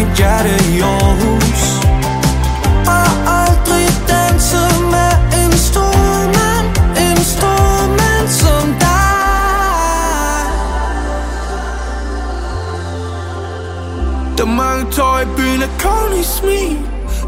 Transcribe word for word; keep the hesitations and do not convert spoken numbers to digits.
mit hjerte i Aarhus. Og aldrig danset med en stor mand, en stor mand som dig. Der er mange tår i byen af Connie smil.